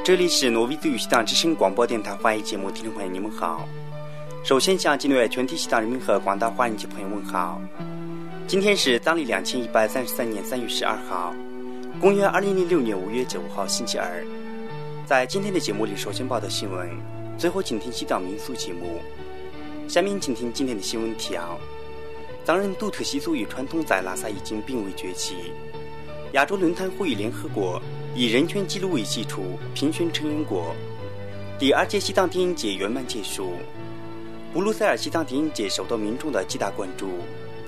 这里是挪威自语西藏之声广播电台华语节目，听众朋友你们好。首先向境内全体西藏人民和广大华人及朋友问好。今天是藏历2133年3月12号，公元2006年5月9号星期二。在今天的节目里，首先报道新闻，最后请听西藏民俗节目。下面请听今天的新闻提要：藏人独特习俗与传统在拉萨已经并未崛起。亚洲论坛呼吁联合国以人权纪录为基础评选成员国。第2届西藏电影节圆满结束。布鲁塞尔西藏电影节受到民众的极大关注。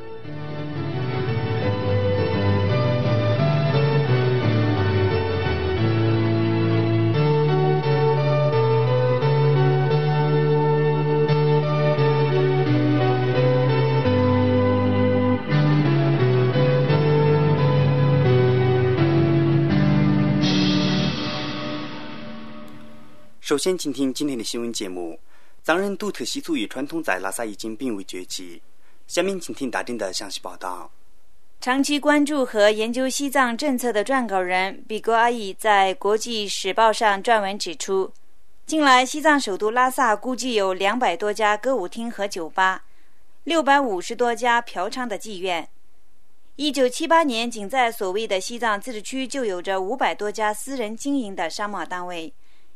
首先请听今天的新闻节目。藏人独特习俗与传统在拉萨已经并未崛起。下面请听大震的详细报道。 长期关注和研究西藏政策的撰稿人比格阿义在国际时报上撰文指出，近来西藏首都拉萨估计有200多家歌舞厅和酒吧，650多家嫖娼的妓院。1978年仅在所谓的西藏自治区就有着500多家私人经营的商贸单位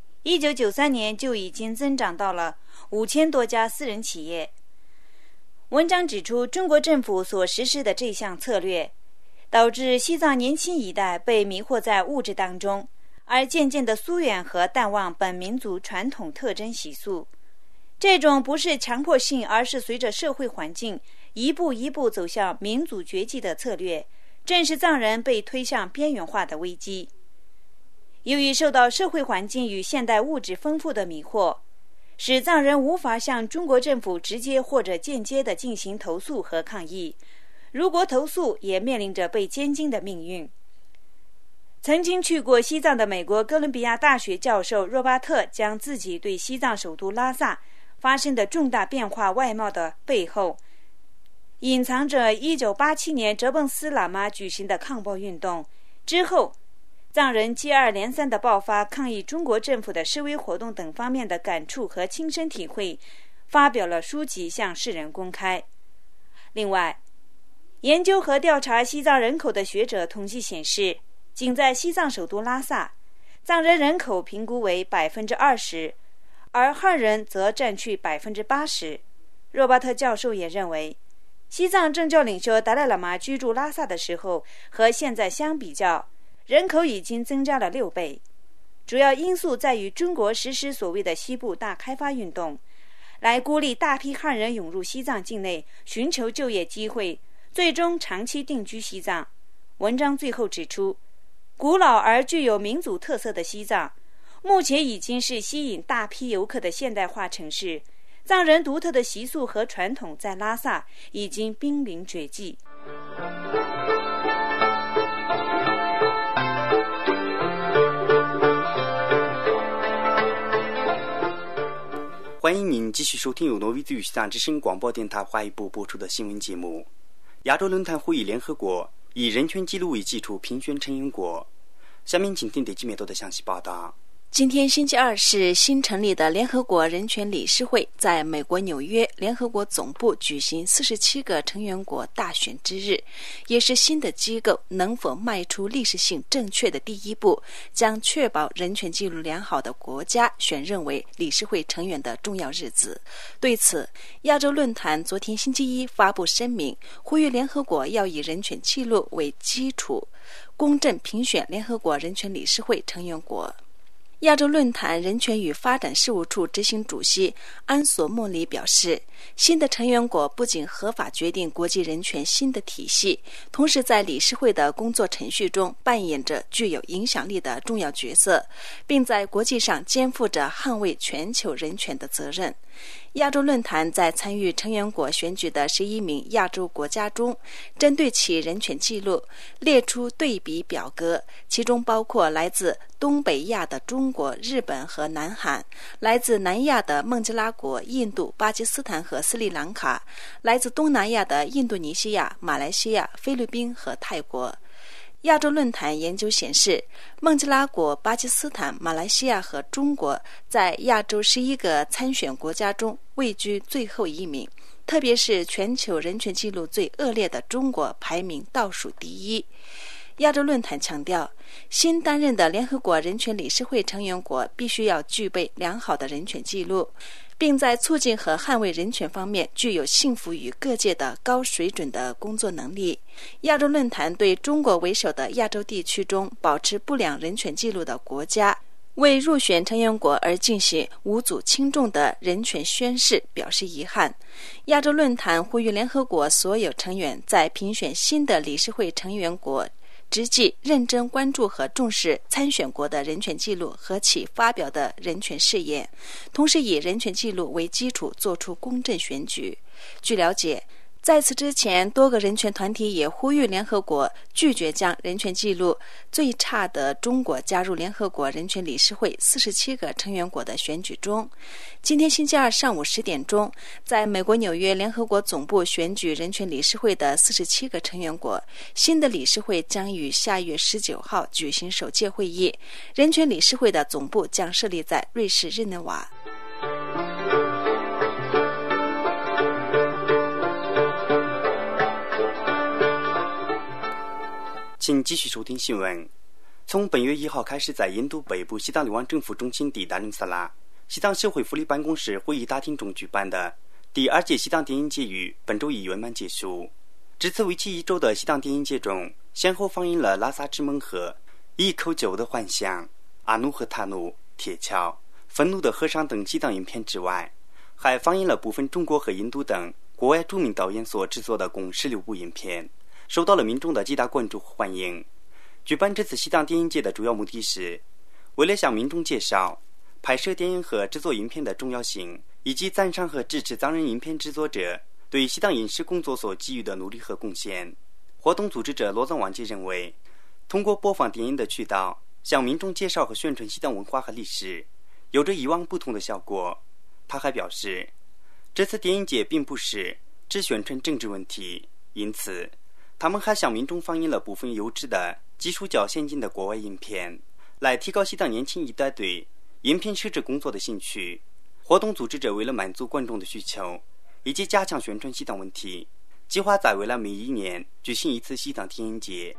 ，1993年就已经增长到了5000多家私人企业。文章指出，中国政府所实施的这项策略，导致西藏年轻一代被迷惑在物质当中，而渐渐地疏远和淡忘本民族传统特征习俗。这种不是强迫性，而是随着社会环境一步一步走向民族绝迹的策略，正是藏人被推向边缘化的危机。由于受到社会环境与现代物质丰富的迷惑，使藏人无法向中国政府直接或者间接地进行投诉和抗议，如果投诉也面临着被监禁的命运。曾经去过西藏的美国哥伦比亚大学教授若巴特将自己对西藏首都拉萨发生的重大变化外貌的背后，隐藏着1987年哲蚌寺喇嘛举行的抗暴运动之后，藏人接二连三的爆发抗议中国政府的示威活动等方面的感触和亲身体会，发表了书籍向世人公开。另外，研究和调查西藏人口的学者统计显示，仅在西藏首都拉萨，藏人人口评估为 20%， 而汉人则占据 80%。 若巴特教授也认为，西藏政教领袖达赖喇嘛居住拉萨的时候和现在相比较，人口已经增加了6倍，主要因素在于中国实施所谓的西部大开发运动，来鼓励大批汉人涌入西藏境内寻求就业机会，最终长期定居西藏。文章最后指出，古老而具有民族特色的西藏，目前已经是吸引大批游客的现代化城市，藏人独特的习俗和传统在拉萨已经濒临绝迹。 欢迎您继续收听由挪威自语西藏之声广播电台华语部播出的新闻节目。亚洲论坛呼吁联合国以人权纪录为基础评选成员国。下面请听第几面多的详细报道。 今天星期二是新成立的联合国人权理事会在美国纽约联合国总部举行47个成员国大选之日，也是新的机构能否迈出历史性正确的第一步，将确保人权记录良好的国家选任为理事会成员的重要日子。对此，亚洲论坛昨天星期一发布声明，呼吁联合国要以人权记录为基础，公正评选联合国人权理事会成员国。亚洲论坛人权与发展事务处执行主席安索莫里表示，新的成员国不仅合法决定国际人权新的体系，同时在理事会的工作程序中扮演着具有影响力的重要角色，并在国际上肩负着捍卫全球人权的责任。亚洲论坛在参与成员国选举的11名亚洲国家中，针对其人权记录列出对比表格，其中包括来自东北亚的中国、日本和南韩，来自南亚的孟加拉国、印度、巴基斯坦和斯里兰卡，来自东南亚的印度尼西亚、马来西亚、菲律宾和泰国。 亚洲论坛研究显示，孟加拉国、巴基斯坦、马来西亚和中国在亚洲11个参选国家中位居最后一名，特别是全球人权记录最恶劣的中国排名倒数第一。亚洲论坛强调，新担任的联合国人权理事会成员国必须要具备良好的人权记录，并在促进和捍卫人权方面具有信服于各界的高水准的工作能力。亚洲论坛对中国为首的亚洲地区中保持不良人权记录的国家为入选成员国而进行无足轻重的人权宣誓表示遗憾。亚洲论坛呼吁联合国所有成员在评选新的理事会成员国之际，认真关注和重视参选国的人权记录和其发表的人权誓言，同时以人权记录为基础做出公正选举。据了解，在此之前，多个人权团体也呼吁联合国拒绝将人权记录最差的中国加入联合国人权理事会47个成员国的选举中。今天星期二上午10点钟，在美国纽约联合国总部选举人权理事会的47个成员国，新的理事会将于下月19号举行首届会议。人权理事会的总部将设立在瑞士日内瓦。 请继续收听新闻。从本月1号开始，在印度北部西藏流亡政府中心地达仁萨拉西藏社会福利办公室会议大厅中举办的第2届西藏电影节于本周一圆满结束。这次为期1周的西藏电影节中，先后放映了《拉萨之梦》和《一口酒的幻想》、《阿努和塔努》、《铁桥》、《愤怒的和尚》等西藏影片之外，还放映了部分中国和印度等国外著名导演所制作的共16部影片，受到了民众的极大关注和欢迎。举办这次西藏电影节的主要目的是为了向民众介绍拍摄电影和制作影片的重要性，以及赞赏和支持藏人影片制作者对西藏影视工作所给予的努力和贡献。活动组织者罗藏王杰认为，通过播放电影的渠道向民众介绍和宣传西藏文化和历史，有着以往不同的效果。他还表示，这次电影节并不是只宣传政治问题，因此他们还向民众放映了部分优质的技术较先进的国外影片，来提高西藏年轻一代对影片摄制工作的兴趣。活动组织者为了满足观众的需求以及加强宣传西藏问题，计划在未来每1年举行一次西藏电影节。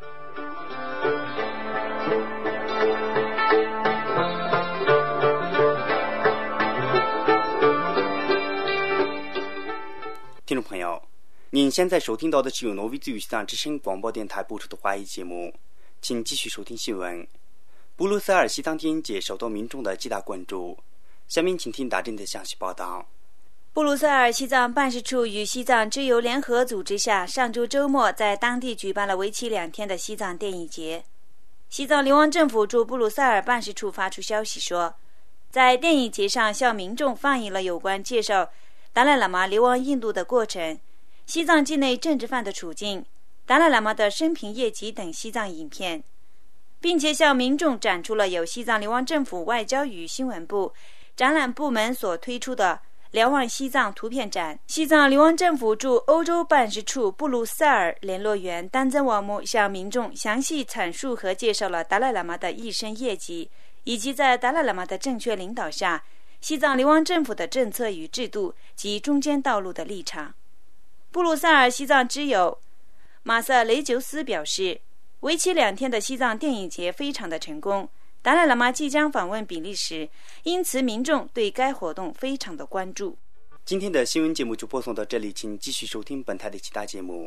听众朋友，您现在收听到的是由挪威自由西藏之声广播电台播出的华语节目，请继续收听新闻。布鲁塞尔西藏电影节受到民众的极大关注，下面请听大震的详细报道。 布鲁塞尔西藏办事处与西藏之友联合组织下，上周周末在当地举办了为期2天的西藏电影节。西藏流亡政府驻布鲁塞尔办事处发出消息说，在电影节上向民众放映了有关介绍达赖喇嘛流亡印度的过程、西藏境内政治犯的处境、达赖喇嘛的生平业绩等西藏影片，并且向民众展出了由西藏流亡政府外交与新闻部展览部门所推出的瞭望西藏图片展。西藏流亡政府驻欧洲办事处布鲁塞尔联络员丹增瓦木向民众详细阐述和介绍了达赖喇嘛的一生业绩，以及在达赖喇嘛的正确领导下，西藏流亡政府的政策与制度及中间道路的立场。布鲁塞尔西藏之友马瑟雷久斯表示，为期2天的西藏电影节非常的成功，达赖喇嘛即将访问比利时，因此民众对该活动非常的关注。 今天的新闻节目就播送到这里，请继续收听本台的其他节目。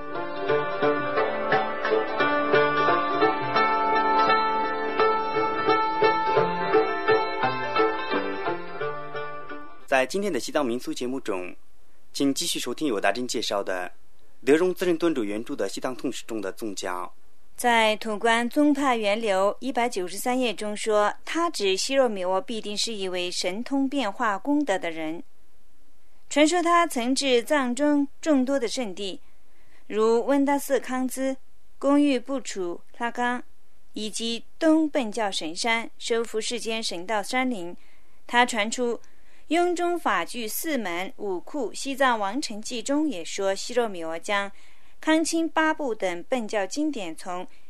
在今天的西藏民俗节目中，请继续收听由大珍介绍的德荣自然端主原著的西藏通史中的宗教。 在土观宗派源流193页中说，他指西若米沃必定是一位神通变化功德的人。传说他曾至藏中众多的圣地，如温达寺康兹、公寓布楚、拉冈，以及东苯教神山，收复世间神道山林。他传出雍中法具4门5库西藏王成记中也说，西若米沃将康钦8部等苯教经典从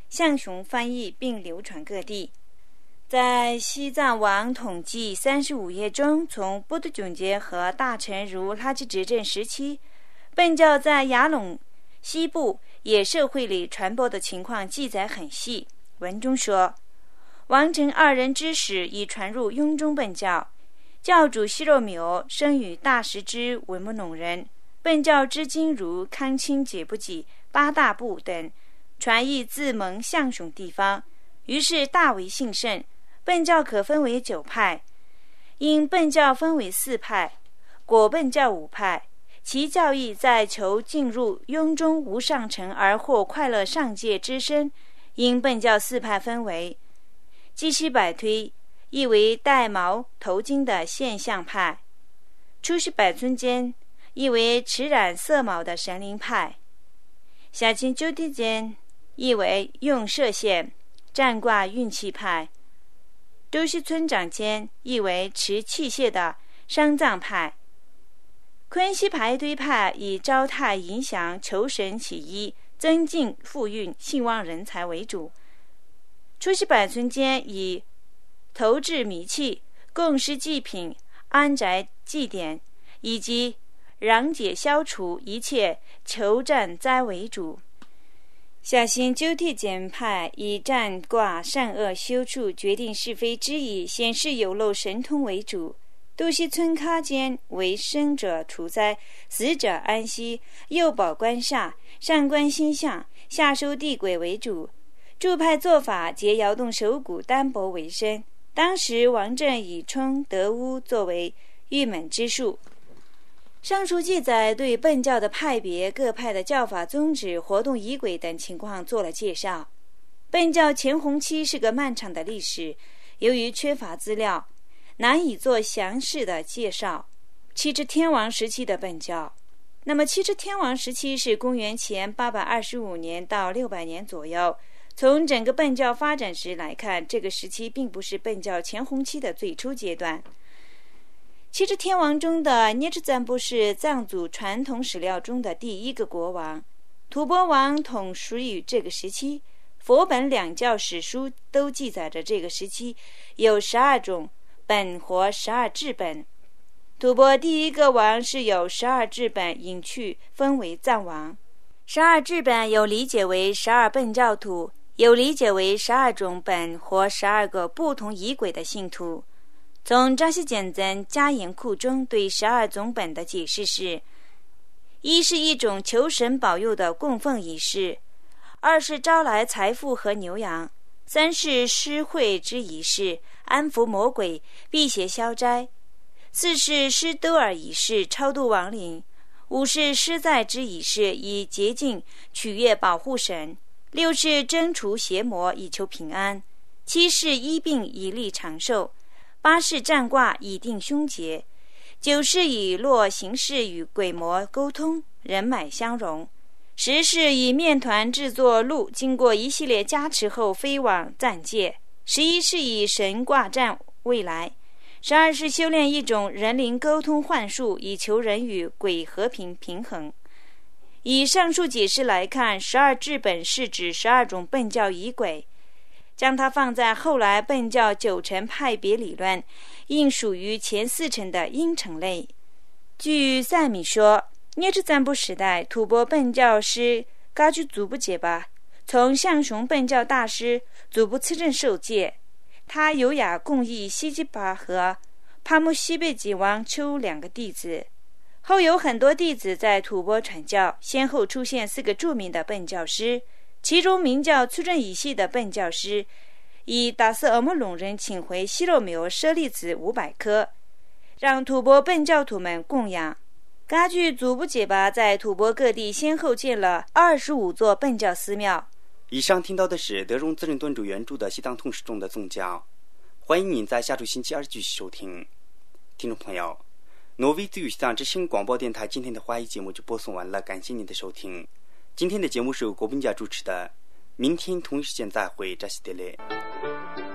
向雄翻译并流传各地。在西藏王统计35页中，从布都炯杰和大臣如拉吉执政时期，苯教在雅陇西部野社会里传播的情况记载很细。文中说，王成二人之时已传入雍中苯教，教主西若苗生于大石之文木陇人，苯教至今如康清、解布济、八大部等传译自蒙象雄地方，于是大为兴盛。苯教可分为9派，因苯教分为4派，果苯教5派，其教义在求进入雍中无上乘而获快乐上界之身。因苯教4派分为基西百推，意为戴毛头巾的现象派；出西百村间，意为持染色毛的神灵派；下清鸠地间，意为用射线占卦运气派；周西村长间，意为持器械的丧葬派；昆西排堆派以招太迎祥、求神起医、增进富运、兴旺人才为主；出西百村间以投掷米器、供施祭品、安宅祭典以及攘解消除一切求战灾为主；下行鸠地简派以占卦善恶修处、决定是非之意、显示有漏神通为主；都西村喀间为生者除灾、死者安息、诱保官煞、上观星象、下收地鬼为主；诸派做法皆摇动手骨、单薄为身。当时王政以冲、德乌作为郁闷之术。上述记载对苯教的派别、各派的教法宗旨、活动仪轨等情况做了介绍。苯教前弘期是个漫长的历史，由于缺乏资料，难以做详细的介绍。七支天王时期的苯教，那么七支天王时期是公元前825年到600年左右。从整个苯教发展史来看，这个时期并不是苯教前弘期的最初阶段。七支天王中的聂支赞布是藏族传统史料中的第一个国王，吐蕃王统属于这个时期。佛本两教史书都记载着这个时期有12种本或12治本。吐蕃第一个王是有12治本隐去分为藏王。12治本有理解为12苯教徒，有理解为12种本或12个不同仪轨的信徒。从扎西简增家言库中对12种本的解释是：一是一种求神保佑的供奉仪式；二是招来财富和牛羊；三是施惠之仪式，安抚魔鬼，辟邪消灾；四是施兜尔仪式，超度亡灵；五是施在之仪式，以洁净取悦保护神；六是征除邪魔，以求平安；七是医病以利长寿；八是占卦以定凶劫；九是以络形式与鬼魔沟通，人脉相融；十是以面团制作鹿，经过一系列加持后飞往暂界；11是以神卦占未来；12是修炼一种人灵沟通幻术，以求人与鬼和平平衡。以上述解释来看，12治本是指12种苯教仪轨，将它放在后来苯教9层派别理论，应属于前4层的阴层类。据赛米说，聂支赞布时代，吐蕃苯教师噶举祖布杰巴从象雄苯教大师祖布次正受戒，他有雅共译西吉巴和帕木西贝吉王丘2个弟子。后有很多弟子在吐蕃传教，先后出现4个著名的苯教师，其中名叫粗正以系的苯教师以达斯尔木陇人请回西若苗舍利子500颗，让吐蕃苯教徒们供养。噶举祖布杰巴在吐蕃各地先后建了25座苯教寺庙。 以上听到的是德荣资深敦主原著的西藏通史中的宗教。欢迎您在下周星期2继续收听。听众朋友，挪威自语西藏之声广播电台今天的华语节目就播送完了，感谢您的收听。今天的节目是由国宾家主持的，明天同一时间再会，扎西德勒。